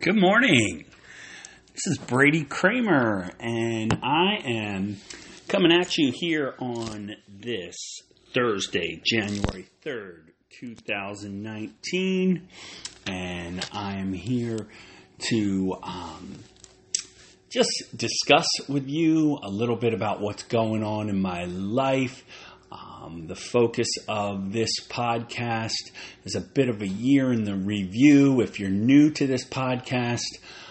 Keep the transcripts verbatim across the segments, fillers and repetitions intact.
Good morning. This is Brady Kramer, and I am coming at you here on this Thursday, January third, twenty nineteen, and I am here to um, just discuss with you a little bit about what's going on in my life. Um, the focus of this podcast is a bit of a year in the review. If you're new to this podcast,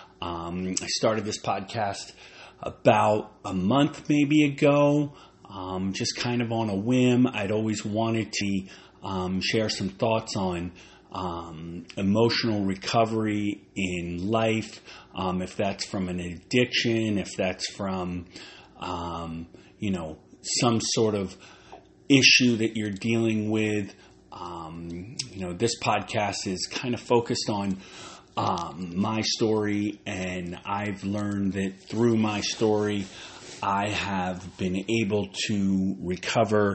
um, I started this podcast about a month maybe ago, um, just kind of on a whim. I'd always wanted to um, share some thoughts on um, emotional recovery in life, um, if that's from an addiction, if that's from, um, you know, some sort of issue that you're dealing with. Um, you know, this podcast is kind of focused on um, my story, and I've learned that through my story, I have been able to recover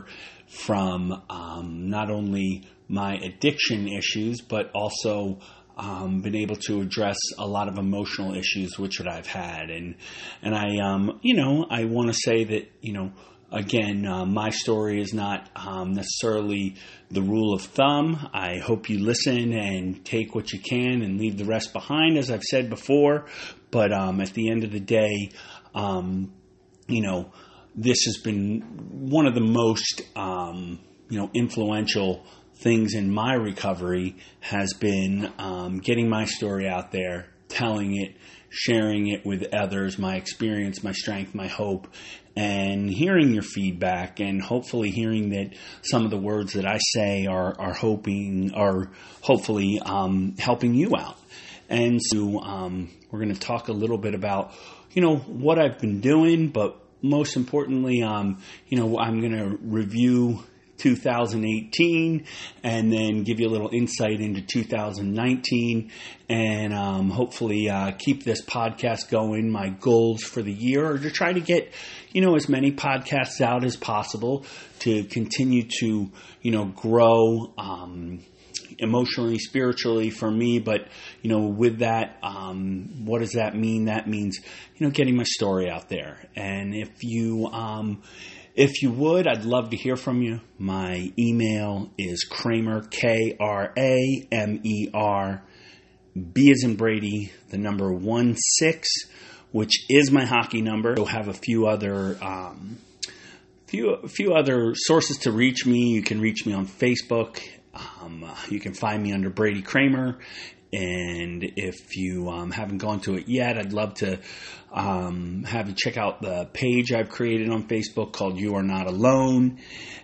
from um, not only my addiction issues, but also um, been able to address a lot of emotional issues which I've had. And, and I, um, you know, I want to say that, you know, Again, uh, my story is not um, necessarily the rule of thumb. I hope you listen and take what you can and leave the rest behind, as I've said before. But um, at the end of the day, um, you know, this has been one of the most, um, you know, influential things in my recovery has been um, getting my story out there, telling it, sharing it with others, my experience, my strength, my hope, and hearing your feedback, and hopefully hearing that some of the words that I say are are hoping are hopefully um, helping you out. And so um, we're going to talk a little bit about, you know, what I've been doing, but most importantly, um, you know, I'm going to review two thousand eighteen and then give you a little insight into two thousand nineteen, and um, hopefully uh, keep this podcast going. My goals for the year are to try to get, you know, as many podcasts out as possible to continue to, you know, grow um, emotionally, spiritually for me. But, you know, with that, um, what does that mean? That means, you know, getting my story out there. And if you, um, If you would, I'd love to hear from you. My email is Kramer, K R A M E R, B as in Brady, the number one six, which is my hockey number. You'll have a few other um, few a few other sources to reach me. You can reach me on Facebook. Um, you can find me under Brady Kramer. And if you um, haven't gone to it yet, I'd love to um, have you check out the page I've created on Facebook called You Are Not Alone.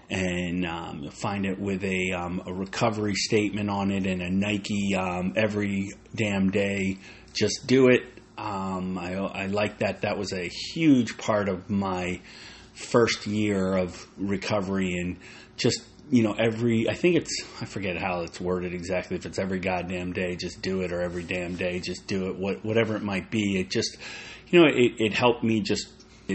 And um, you'll find it with a, um, a recovery statement on it and a Nike um, every damn day, just do it. Um, I, I like that. That was a huge part of my first year of recovery, and just you know, every, I think it's, I forget how it's worded exactly, if it's every goddamn day, just do it, or every damn day, just do it, what, whatever it might be. It just, you know, it, it helped me just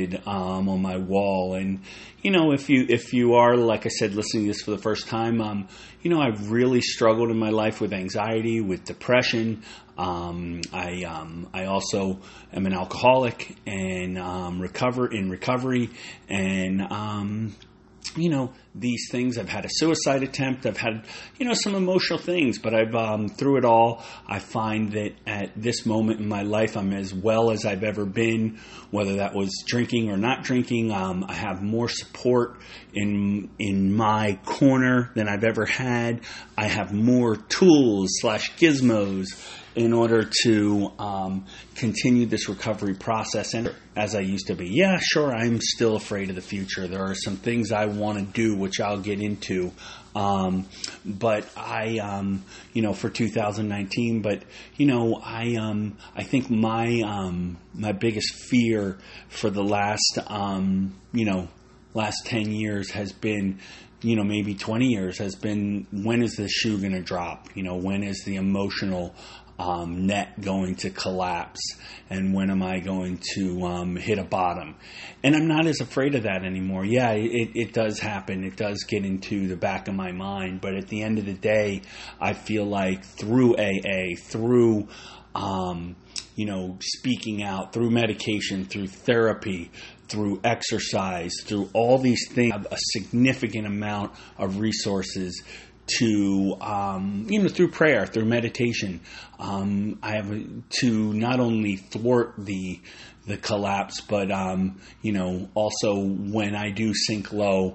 um, on my wall. And, you know, if you, if you are, like I said, listening to this for the first time, um, you know, I've really struggled in my life with anxiety, with depression. Um, I, um, I also am an alcoholic and um, recover in recovery. And, um, you know, these things, I've had a suicide attempt, I've had, you know, some emotional things, but I've, um, through it all, I find that at this moment in my life, I'm as well as I've ever been, whether that was drinking or not drinking. Um, I have more support in, in my corner than I've ever had. I have more tools slash gizmos in order to um, continue this recovery process. And as I used to be, yeah, sure, I'm still afraid of the future. There are some things I want to do, which I'll get into. Um, but I, um, you know, for two thousand nineteen, but, you know, I, um, I think my, um, my biggest fear for the last, um, you know, last ten years has been, you know, maybe twenty years has been, when is the shoe going to drop? You know, when is the emotional Um, net going to collapse, and when am I going to um, hit a bottom? And I'm not as afraid of that anymore. Yeah, it, it does happen. It does get into the back of my mind. But at the end of the day, I feel like through A A, through um, you know, speaking out, through medication, through therapy, through exercise, through all these things, have a significant amount of resources to, um, you know, through prayer, through meditation. Um, I have to not only thwart the the collapse, but, um, you know, also when I do sink low,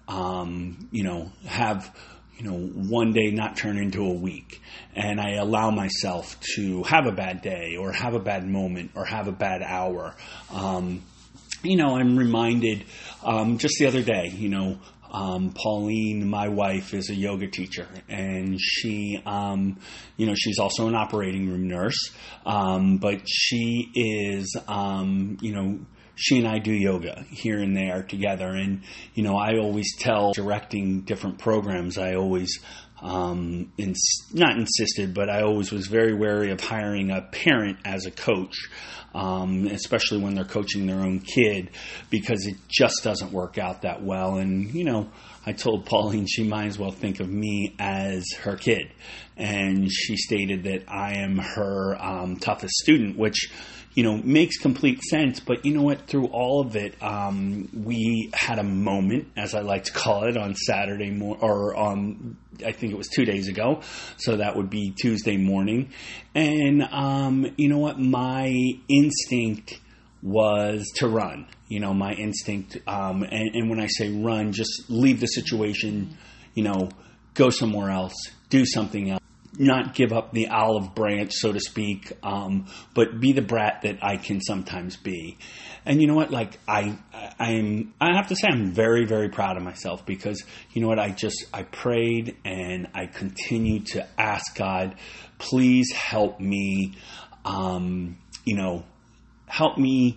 um, you know, have, you know, one day not turn into a week. And I allow myself to have a bad day or have a bad moment or have a bad hour. Um, you know, I'm reminded um, just the other day, you know, Um, Pauline, my wife, is a yoga teacher, and she, um, you know, she's also an operating room nurse, um, but she is, um, you know, she and I do yoga here and there together. And, you know, I always tell, directing different programs, I always, um, ins- not insisted, but I always was very wary of hiring a parent as a coach. Um, especially when they're coaching their own kid, because it just doesn't work out that well. And, you know, I told Pauline she might as well think of me as her kid. And she stated that I am her um, toughest student, which, you know, makes complete sense. But you know what? Through all of it, um, we had a moment, as I like to call it, on Saturday morning, or on, I think it was two days ago. So that would be Tuesday morning. And, um, you know what? My instinct was to run. You know, my instinct, um, and, and when I say run, just leave the situation, you know, go somewhere else, do something else. Not give up the olive branch, so to speak, um, but be the brat that I can sometimes be. And you know what? Like I, I'm, I have to say, I'm very, very proud of myself, because you know what? I just, I prayed and I continued to ask God, please help me, um, you know, help me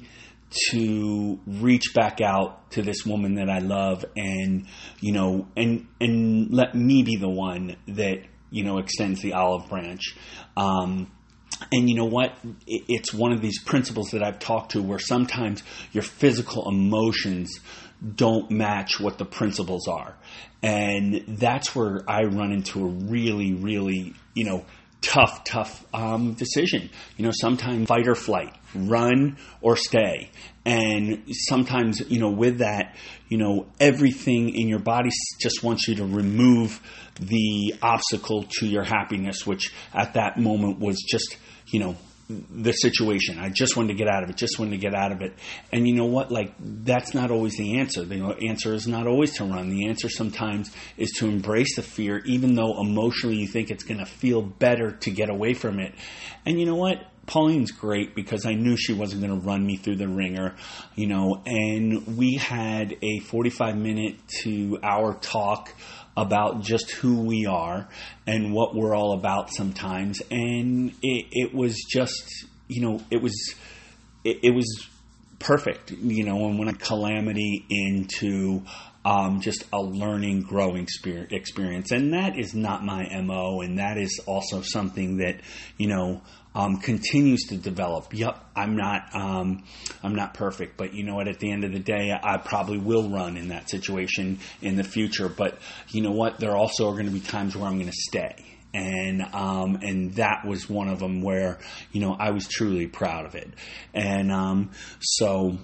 to reach back out to this woman that I love, and you know, and and let me be the one that, you know, extends the olive branch. Um, and you know what? It's one of these principles that I've talked to, where sometimes your physical emotions don't match what the principles are. And that's where I run into a really, really, you know, tough, tough um, decision. You know, sometimes fight or flight, run or stay. And sometimes, you know, with that, you know, everything in your body just wants you to remove the obstacle to your happiness, which at that moment was just, you know, the situation. I just wanted to get out of it, just wanted to get out of it. And you know what? Like, that's not always the answer. The answer is not always to run. The answer sometimes is to embrace the fear, even though emotionally you think it's going to feel better to get away from it. And you know what? Pauline's great, because I knew she wasn't going to run me through the ringer, you know, and we had a forty-five minute to hour talk about just who we are and what we're all about sometimes. And it, it was just, you know, it was, it, it was perfect, you know, and when a calamity into um, just a learning, growing spirit experience. And that is not my M O. And that is also something that, you know, Um, continues to develop. Yep, I'm not, um, I'm not perfect, but you know what? At the end of the day, I probably will run in that situation in the future. But you know what? There also are going to be times where I'm going to stay, and um, and that was one of them where, you know, I was truly proud of it. And um, so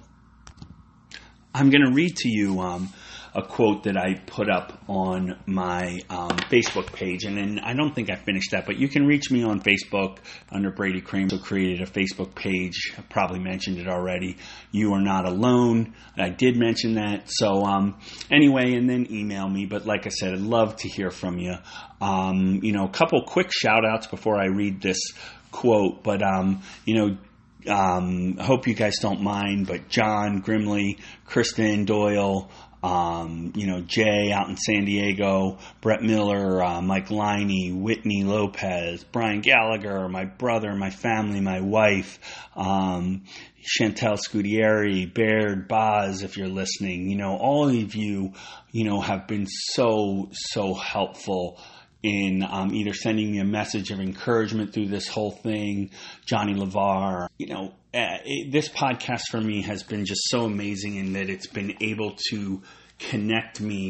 I'm going to read to you um, a quote that I put up on my um, Facebook page. And then I don't think I finished that, but you can reach me on Facebook under Brady Kramer. So created a Facebook page. I probably mentioned it already. You are not alone. I did mention that. So um, anyway, and then email me. But like I said, I'd love to hear from you. Um, you know, a couple quick shout outs before I read this quote. But, um, you know, um, I hope you guys don't mind, but John Grimley, Kristen Doyle, Um, you know, Jay out in San Diego, Brett Miller, uh, Mike Liney, Whitney Lopez, Brian Gallagher, my brother, my family, my wife, um, Chantel Scudieri, Baird, Boz, if you're listening, you know, all of you, you know, have been so, so helpful in um, either sending me a message of encouragement through this whole thing. Johnny LeVar, you know, uh, it, this podcast for me has been just so amazing in that it's been able to connect me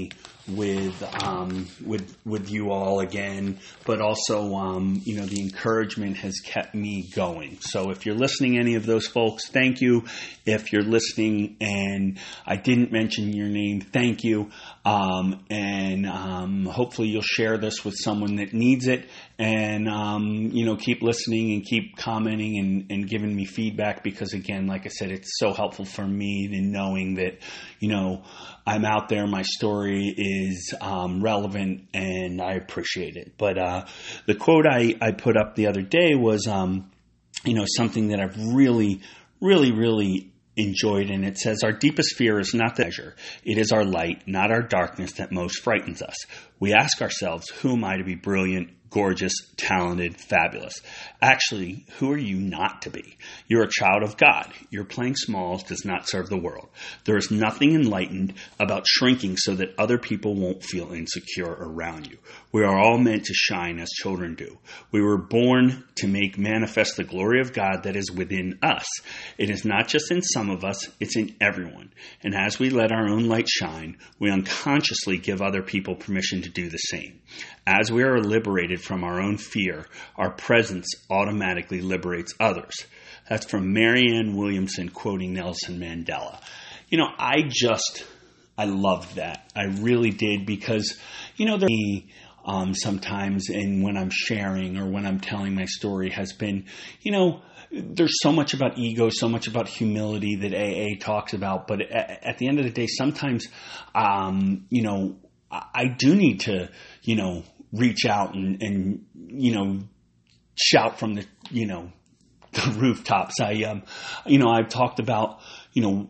with um, with with you all again, but also um, you know the encouragement has kept me going. So if you're listening, any of those folks, thank you. If you're listening and I didn't mention your name, thank you. Um, and um, hopefully you'll share this with someone that needs it. And um, you know, keep listening and keep commenting and, and giving me feedback, because again, like I said, it's so helpful for me in knowing that you know I'm out there. My story is um, relevant, and I appreciate it. But uh, the quote I, I put up the other day was, um, you know, something that I've really, really, really enjoyed, and it says, "Our deepest fear is not the measure. It is our light, not our darkness, that most frightens us. We ask ourselves, who am I to be brilliant, gorgeous, talented, fabulous? Actually, who are you not to be? You're a child of God. Your playing smalls does not serve the world. There is nothing enlightened about shrinking so that other people won't feel insecure around you. We are all meant to shine as children do. We were born to make manifest the glory of God that is within us. It is not just in some of us, it's in everyone. And as we let our own light shine, we unconsciously give other people permission to do the same. As we are liberated from our own fear, our presence automatically liberates others." That's from Marianne Williamson, quoting Nelson Mandela. You know, I just, I loved that. I really did, because, you know, there um, sometimes, and when I'm sharing or when I'm telling my story, has been, you know, there's so much about ego, so much about humility that A A talks about. But at, at the end of the day, sometimes, um, you know, I, I do need to, you know, reach out and, and, you know, shout from the, you know, the rooftops. I, um, you know, I've talked about, you know,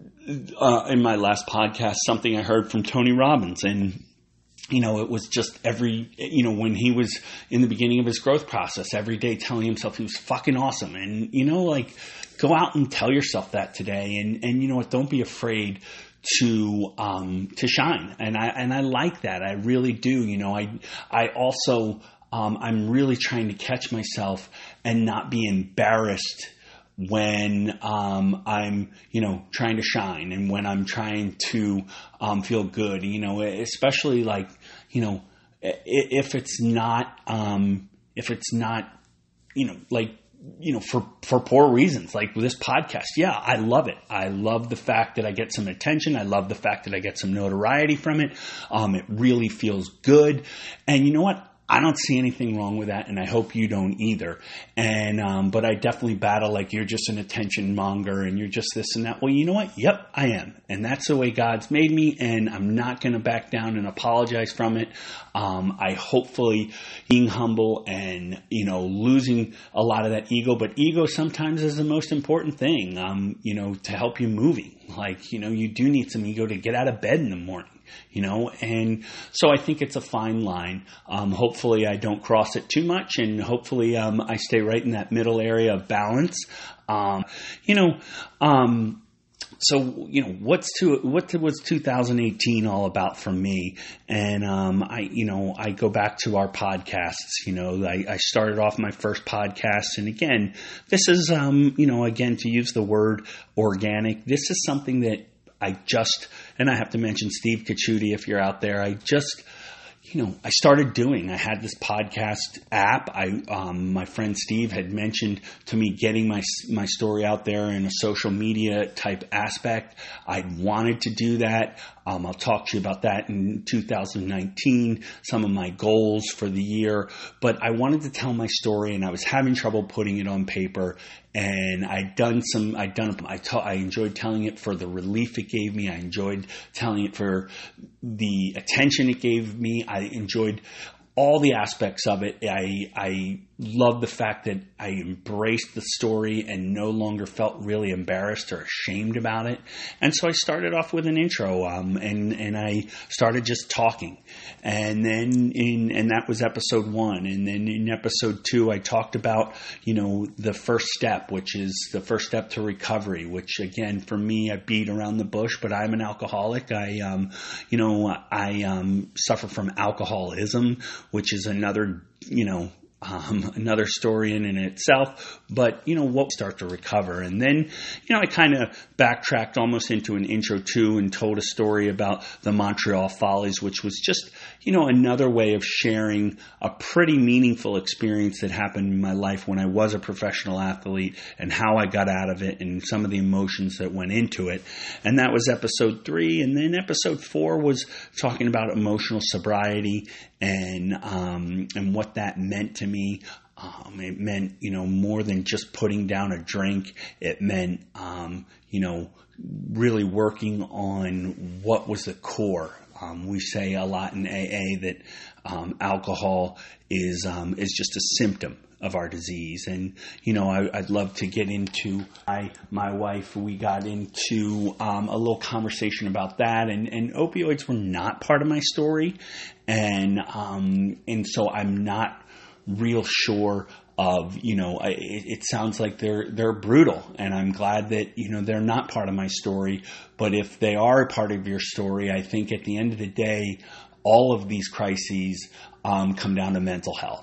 uh, in my last podcast, something I heard from Tony Robbins, and, you know, it was just every, you know, when he was in the beginning of his growth process, every day telling himself he was fucking awesome. And, you know, like, go out and tell yourself that today. And, and you know what, don't be afraid to, um, to shine. And I, and I like that. I really do. You know, I, I also, um, I'm really trying to catch myself and not be embarrassed when, um, I'm, you know, trying to shine, and when I'm trying to, um, feel good, you know, especially like, you know, if it's not, um, if it's not, you know, like, you know, for, for poor reasons, like this podcast. Yeah, I love it. I love the fact that I get some attention. I love the fact that I get some notoriety from it. Um, it really feels good. And you know what? I don't see anything wrong with that, and I hope you don't either. And um, but I definitely battle like you're just an attention monger and you're just this and that. Well, you know what? Yep, I am. And that's the way God's made me, and I'm not going to back down and apologize from it. Um, I hopefully being humble and, you know, losing a lot of that ego. But ego sometimes is the most important thing, um, you know, to help you moving. Like, you know, you do need some ego to get out of bed in the morning. You know, and so I think it's a fine line. Um, hopefully I don't cross it too much, and hopefully um, I stay right in that middle area of balance. Um, you know, um, so, you know, what's to, what was two thousand eighteen all about for me? And, um, I, you know, I go back to our podcasts. You know, I, I started off my first podcast, and again, this is, um, you know, again, to use the word organic, this is something that I just, and I have to mention Steve Cacciuti if you're out there, I just, you know, I started doing, I had this podcast app. I, um, my friend Steve had mentioned to me getting my, my story out there in a social media type aspect. I wanted to do that. Um, I'll talk to you about that in two thousand nineteen, some of my goals for the year. But I wanted to tell my story, and I was having trouble putting it on paper. And I'd done some, I'd done, I, ta- I enjoyed telling it for the relief it gave me. I enjoyed telling it for the attention it gave me. I enjoyed all the aspects of it. I, I love the fact that I embraced the story and no longer felt really embarrassed or ashamed about it. And so I started off with an intro, um, and, and I started just talking. And then in, and that was episode one. And then in episode two, I talked about, you know, the first step, which is the first step to recovery, which again, for me, I beat around the bush, but I'm an alcoholic. I, um, you know, I, um, suffer from alcoholism, which is another, you know, Um, another story in and itself, but, you know, what we start to recover. And then, you know, I kind of backtracked almost into an intro too and told a story about the Montreal Follies, which was just, you know, another way of sharing a pretty meaningful experience that happened in my life when I was a professional athlete and how I got out of it and some of the emotions that went into it. And that was episode three. And then episode four was talking about emotional sobriety and, um, and what that meant to me. Um, it meant, you know, more than just putting down a drink. It meant, um, you know, really working on what was the core. Um, we say a lot in A A that um, alcohol is um, is just a symptom of our disease. And, you know, I, I'd love to get into, I, my wife, we got into um, a little conversation about that. And, and opioids were not part of my story. And, um, and so I'm not real sure of, you know, it, it sounds like they're, they're brutal, and I'm glad that, you know, they're not part of my story. But if they are a part of your story, I think at the end of the day, all of these crises um, come down to mental health.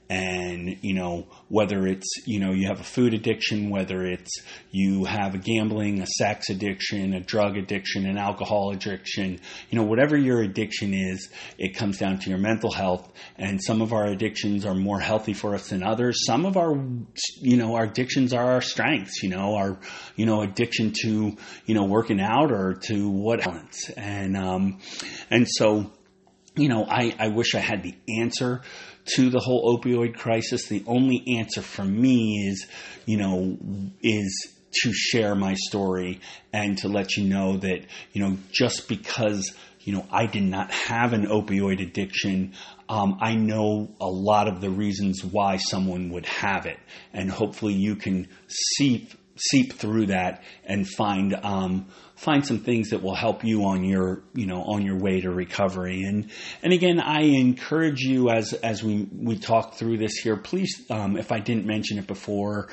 And, you know, whether it's, you know, you have a food addiction, whether it's you have a gambling, a sex addiction, a drug addiction, an alcohol addiction, you know, whatever your addiction is, it comes down to your mental health. And some of our addictions are more healthy for us than others. Some of our, you know, our addictions are our strengths, you know, our, you know, addiction to, you know, working out or to what else. And, um, and so, you know, I, I wish I had the answer to the whole opioid crisis. The only answer for me is, you know, is to share my story and to let you know that, you know, just because, you know, I did not have an opioid addiction, um, I know a lot of the reasons why someone would have it. And hopefully you can seep, seep through that and find, um, find some things that will help you on your, you know, on your way to recovery. And, and again, I encourage you as, as we, we talk through this here, please, um, if I didn't mention it before,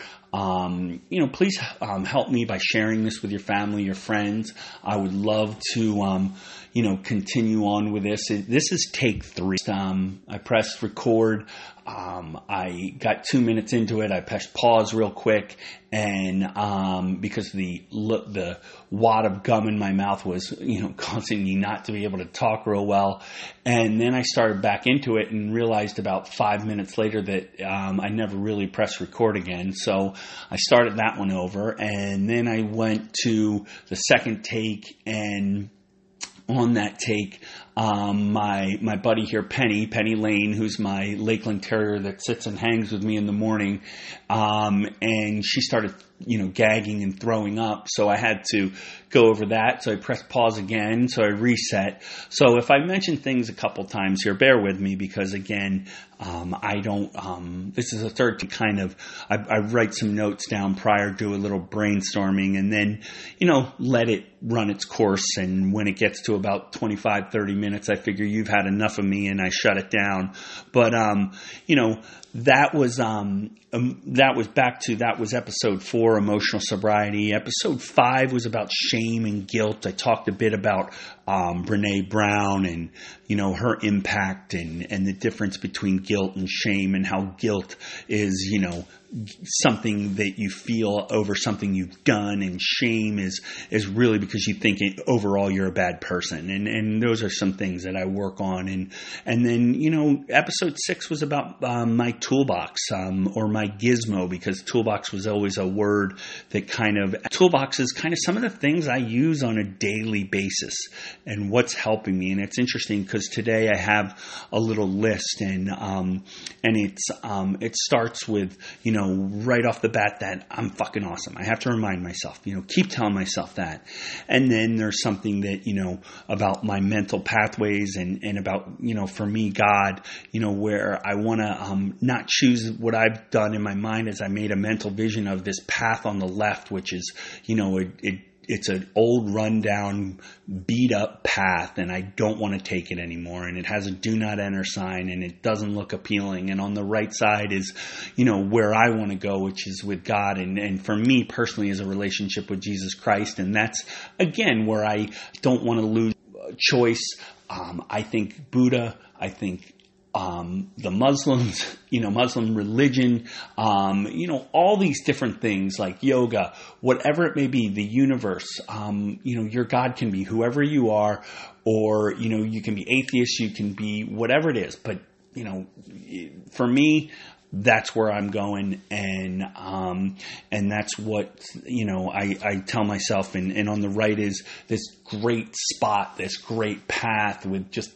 um, you know, please, um, help me by sharing this with your family, your friends. I would love to, um, you know, continue on with this. This is take three. Um, I pressed record. Um, I got two minutes into it. I pressed pause real quick, and um, because the the wad of gum in my mouth was, you know, causing me not to be able to talk real well. And then I started back into it and realized about five minutes later that um, I never really pressed record again. So I started that one over, and then I went to the second take, and on that take, um, my my buddy here, Penny, Penny Lane, who's my Lakeland Terrier that sits and hangs with me in the morning, um, and she started, you know, gagging and throwing up. So I had to go over that. So I pressed pause again. So I reset. So if I mention things a couple times here, bear with me, because again, um, I don't, um, this is a third kind of, I, I write some notes down prior, do a little brainstorming, and then, you know, let it run its course. And when it gets to about twenty-five, thirty minutes, I figure you've had enough of me and I shut it down. But, um, you know, that was, um, um, that was back to, that was episode four, emotional sobriety. Episode five was about shame and guilt. I talked a bit about, um, Brene Brown and, you know, her impact and, and the difference between guilt and shame, and how guilt is, you know, something that you feel over something you've done, and shame is is really because you think it, overall you're a bad person. And and those are some things that I work on. And and then, you know, episode six was about um, my toolbox, um, or my gizmo, because toolbox was always a word that kind of, toolbox is kind of some of the things I use on a daily basis and what's helping me. And it's interesting because today I have a little list, and um and it's um it starts with, you know, right off the bat that I'm fucking awesome. I have to remind myself, you know, keep telling myself that. And then there's something that, you know, about my mental pathways and, and about, you know, for me, God, you know, where I want to um, not choose what I've done in my mind as I made a mental vision of this path on the left, which is, you know, it, it it's an old rundown beat up path, and I don't want to take it anymore. And it has a do not enter sign, and it doesn't look appealing. And on the right side is, you know, where I want to go, which is with God. And, and for me personally is a relationship with Jesus Christ. And that's again, where I don't want to lose choice. Um, I think Buddha, I think um, the Muslims, you know, Muslim religion, um, you know, all these different things like yoga, whatever it may be, the universe, um, you know, your God can be whoever you are, or, you know, you can be atheist, you can be whatever it is. But, you know, for me, that's where I'm going, and um, and that's what, you know, I, I tell myself, and, and on the right is this great spot, this great path with just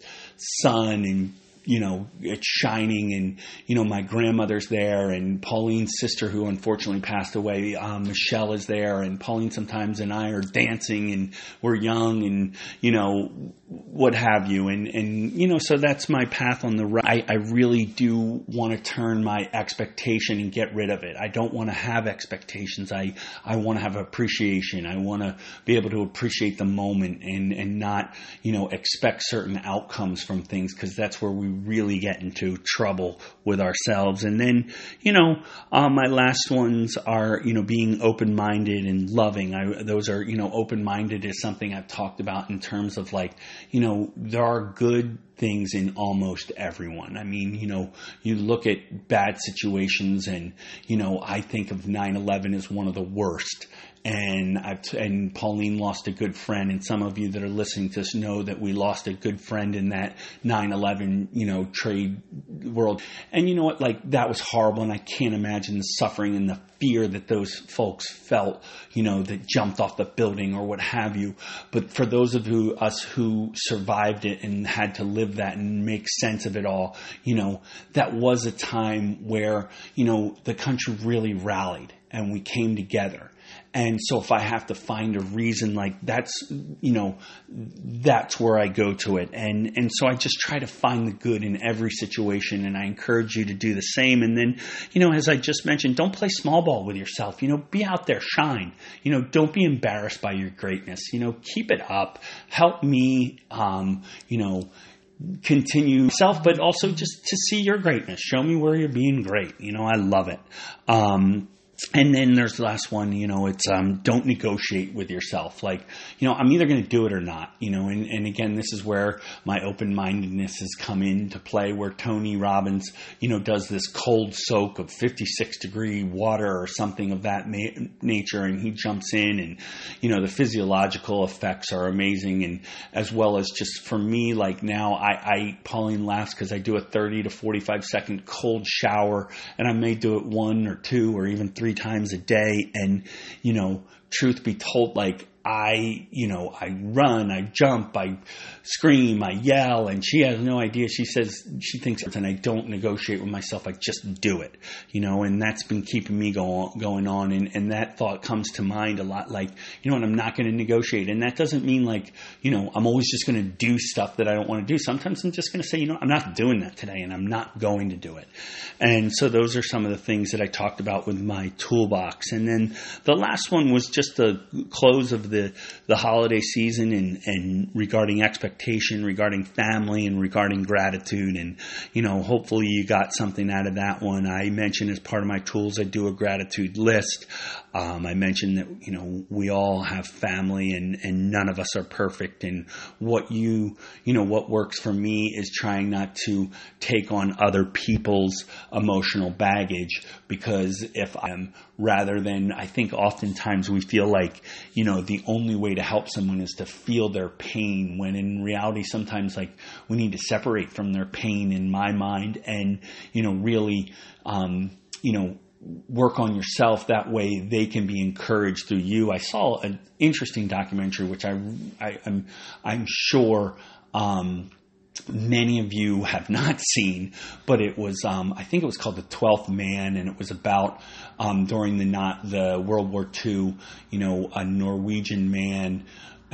sun and, you know, it's shining, and, you know, my grandmother's there, and Pauline's sister, who unfortunately passed away, um, Michelle, is there, and Pauline sometimes and I are dancing, and we're young, and, you know, what have you, and, and, you know, so that's my path on the right. I, I really do want to turn my expectation and get rid of it. I don't want to have expectations. I, I want to have appreciation. I want to be able to appreciate the moment, and, and not, you know, expect certain outcomes from things, because that's where we really get into trouble with ourselves. And then, you know, um, my last ones are, you know, being open-minded and loving. I, those are, you know, open-minded is something I've talked about in terms of, like, you know, there are good things in almost everyone. I mean, you know, you look at bad situations, and, you know, I think of nine eleven as one of the worst. And I've t- and Pauline lost a good friend, and some of you that are listening to this know that we lost a good friend in that nine eleven, you know, trade world. And you know what, like, that was horrible, and I can't imagine the suffering and the fear that those folks felt, you know, that jumped off the building or what have you. But for those of who, us who survived it and had to live that and make sense of it all, you know, that was a time where, you know, the country really rallied and we came together. And so if I have to find a reason, like, that's, you know, that's where I go to it. And, and so I just try to find the good in every situation, and I encourage you to do the same. And then, you know, as I just mentioned, don't play small ball with yourself. You know, be out there, shine. You know, don't be embarrassed by your greatness. You know, keep it up. Help me, um, you know, continue self, but also just to see your greatness. Show me where you're being great. You know, I love it. Um, And then there's the last one, you know, it's um, don't negotiate with yourself. Like, you know, I'm either going to do it or not, you know, and, and again, this is where my open-mindedness has come into play, where Tony Robbins, you know, does this cold soak of fifty-six degree water or something of that ma- nature, and he jumps in, and, you know, the physiological effects are amazing, and as well as just for me, like now, I, I Pauline laughs because I do a thirty to forty-five second cold shower, and I may do it one or two or even three times a day. And, you know, truth be told, like, I, you know, I run, I jump, I scream, I yell, and she has no idea. She says she thinks, and I don't negotiate with myself. I just do it, you know, and that's been keeping me go, going on. And, and that thought comes to mind a lot, like, you know, and I'm not going to negotiate. And that doesn't mean, like, you know, I'm always just going to do stuff that I don't want to do. Sometimes I'm just going to say, you know, I'm not doing that today, and I'm not going to do it. And so those are some of the things that I talked about with my toolbox. And then the last one was just the close of the the the holiday season, and, and regarding expectation, regarding family, and regarding gratitude. And, you know, hopefully you got something out of that one. I mentioned as part of my tools, I do a gratitude list. Um, I mentioned that, you know, we all have family, and, and none of us are perfect. And what you, you know, what works for me is trying not to take on other people's emotional baggage, because if I'm, rather than, I think oftentimes we feel like, you know, the only way to help someone is to feel their pain, when in reality, sometimes, like, we need to separate from their pain, in my mind, and, you know, really, um, you know, work on yourself. That way they can be encouraged through you. I saw an interesting documentary, which I, I I'm, I'm sure, um, many of you have not seen, but it was, um, I think it was called The Twelfth Man, and it was about, um, during the not the World War Two, you know, a Norwegian man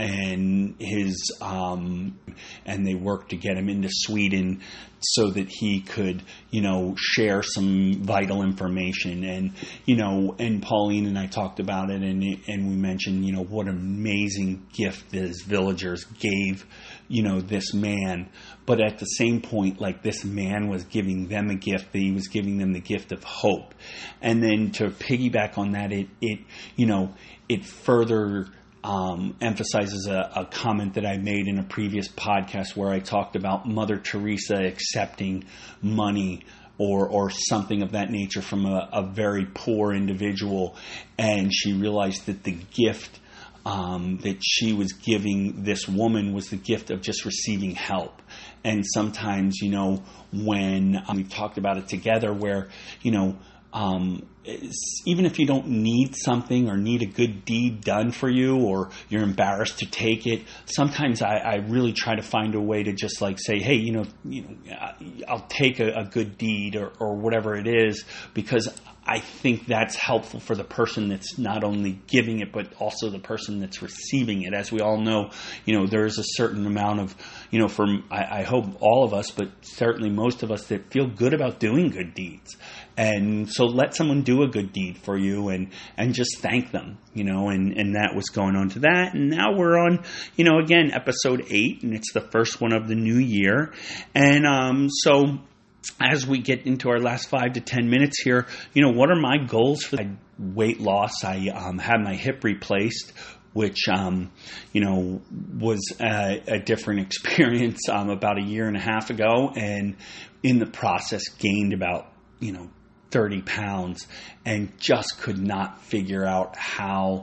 and his, um, and they worked to get him into Sweden so that he could, you know, share some vital information. And, you know, and Pauline and I talked about it, and, and we mentioned, you know, what an amazing gift these villagers gave, you know, this man. But at the same point, like, this man was giving them a gift, that he was giving them the gift of hope. And then to piggyback on that, it, it, you know, it further um, emphasizes a, a comment that I made in a previous podcast where I talked about Mother Teresa accepting money or or something of that nature from a, a very poor individual, and she realized that the gift um, that she was giving this woman was the gift of just receiving help. And sometimes, you know, when um, we've talked about it together, where, you know, um, even if you don't need something or need a good deed done for you, or you're embarrassed to take it, sometimes I, I really try to find a way to just like say, hey, you know, you know, I'll take a, a good deed or, or whatever it is, because I think that's helpful for the person that's not only giving it, but also the person that's receiving it. As we all know, you know, there is a certain amount of, you know, from, I, I hope all of us, but certainly most of us, that feel good about doing good deeds. And so let someone do a good deed for you and, and just thank them, you know, and, and that was going on to that. And now we're on, you know, again, episode eight, and it's the first one of the new year. And um, so as we get into our last five to ten minutes here, you know, what are my goals for weight loss? I um, had my hip replaced, which, um, you know, was a, a different experience um, about a year and a half ago. And in the process gained about, you know, thirty pounds, and just could not figure out how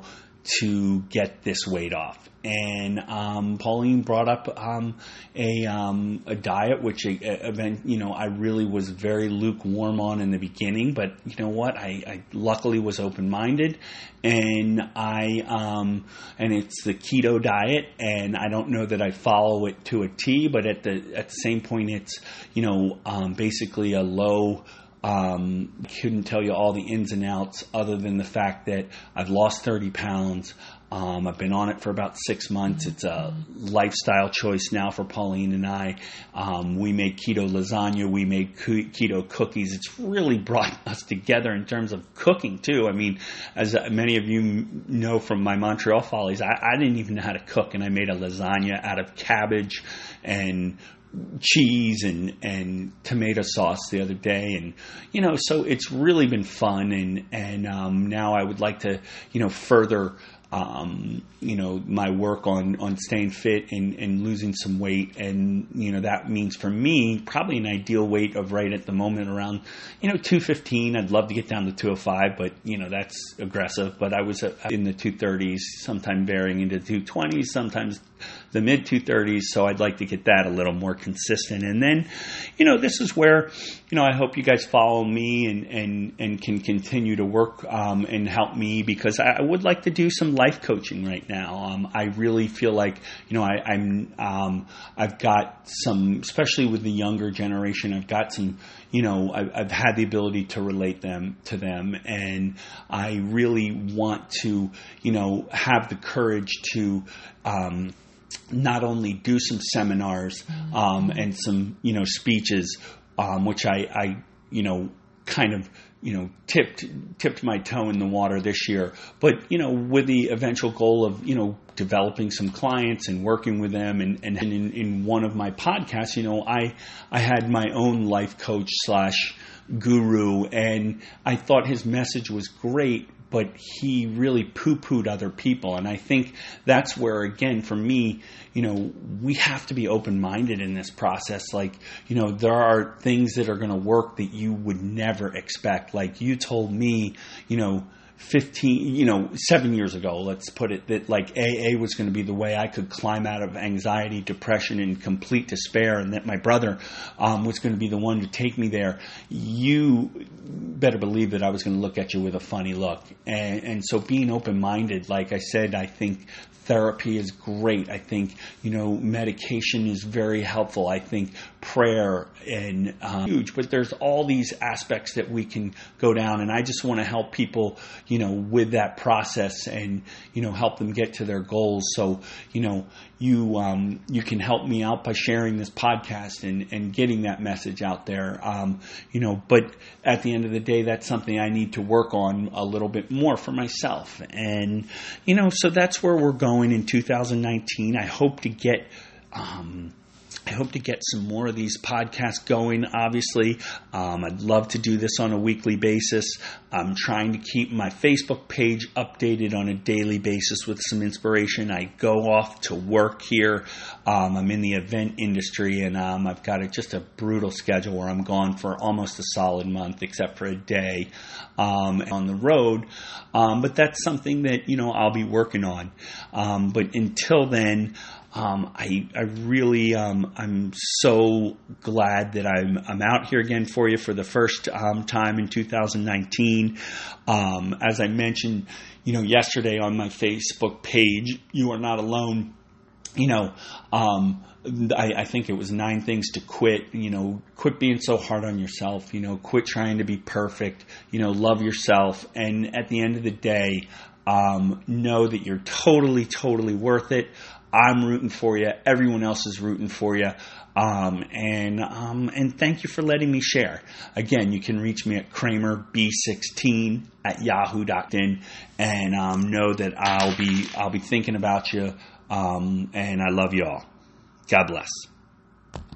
to get this weight off. And um, Pauline brought up um, a um, a diet, which uh, event, you know, I really was very lukewarm on in the beginning. But you know what? I, I luckily was open minded, and I um, and it's the keto diet. And I don't know that I follow it to a T, but at the at the same point, it's, you know, um, basically a low. Um, couldn't tell you all the ins and outs other than the fact that I've lost thirty pounds. Um, I've been on it for about six months. It's a lifestyle choice now for Pauline and I. Um, we make keto lasagna. We make keto cookies. It's really brought us together in terms of cooking too. I mean, as many of you know from my Montreal Follies, I, I didn't even know how to cook, and I made a lasagna out of cabbage and cheese and, and tomato sauce the other day. And, you know, so it's really been fun. And, and, um, now I would like to, you know, further, um, you know, my work on, on staying fit and, and losing some weight. And, you know, that means for me, probably an ideal weight of right at the moment around, you know, two fifteen. I'd love to get down to two oh five, but, you know, that's aggressive. But I was in the two thirties, sometime varying into two twenties, sometimes the mid two thirties. So I'd like to get that a little more consistent. And then, you know, this is where, you know, I hope you guys follow me and, and, and can continue to work um, and help me, because I, I would like to do some life coaching right now. Um, I really feel like, you know, I, I'm, um, I've got some, especially with the younger generation, I've got some, you know, I've, I've had the ability to relate them to them. And I really want to, you know, have the courage to, um, not only do some seminars um, and some, you know, speeches, um, which I, I, you know, kind of, you know, tipped tipped my toe in the water this year, but, you know, with the eventual goal of, you know, developing some clients and working with them. And, and in, in one of my podcasts, you know, I, I had my own life coach slash guru, and I thought his message was great, but he really poo-pooed other people. And I think that's where, again, for me, you know, we have to be open-minded in this process. Like, you know, there are things that are going to work that you would never expect. Like you told me, you know, fifteen, you know, seven years ago, let's put it, that like A A was going to be the way I could climb out of anxiety, depression, and complete despair, and that my brother um, was going to be the one to take me there. You better believe that I was going to look at you with a funny look. And, and so being open-minded, like I said, I think therapy is great. I think, you know, medication is very helpful. I think prayer and um, huge, but there's all these aspects that we can go down, and I just want to help people, you know, with that process and, you know, help them get to their goals. So, you know, you um, you can help me out by sharing this podcast and, and getting that message out there. Um, you know, but at the end of the day, that's something I need to work on a little bit more for myself. And, you know, so that's where we're going in two thousand nineteen. I hope to get um, I hope to get some more of these podcasts going, obviously. Um, I'd love to do this on a weekly basis. I'm trying to keep my Facebook page updated on a daily basis with some inspiration. I go off to work here. Um, I'm in the event industry, and um, I've got a, just a brutal schedule where I'm gone for almost a solid month, except for a day um, on the road. Um, but that's something that, you know, I'll be working on. Um, but until then, Um, I, I really, um, I'm so glad that I'm, I'm out here again for you for the first um, time in two thousand nineteen. Um, as I mentioned, you know, yesterday on my Facebook page, You Are Not Alone. You know, um, I, I think it was nine things to quit. You know, quit being so hard on yourself. You know, quit trying to be perfect. You know, love yourself. And at the end of the day, um, know that you're totally, totally worth it. I'm rooting for you. Everyone else is rooting for you. Um, and um, and thank you for letting me share. Again, you can reach me at Kramer B sixteen at yahoo dot in, and um, know that I'll be I'll be thinking about you. Um, and I love you all. God bless.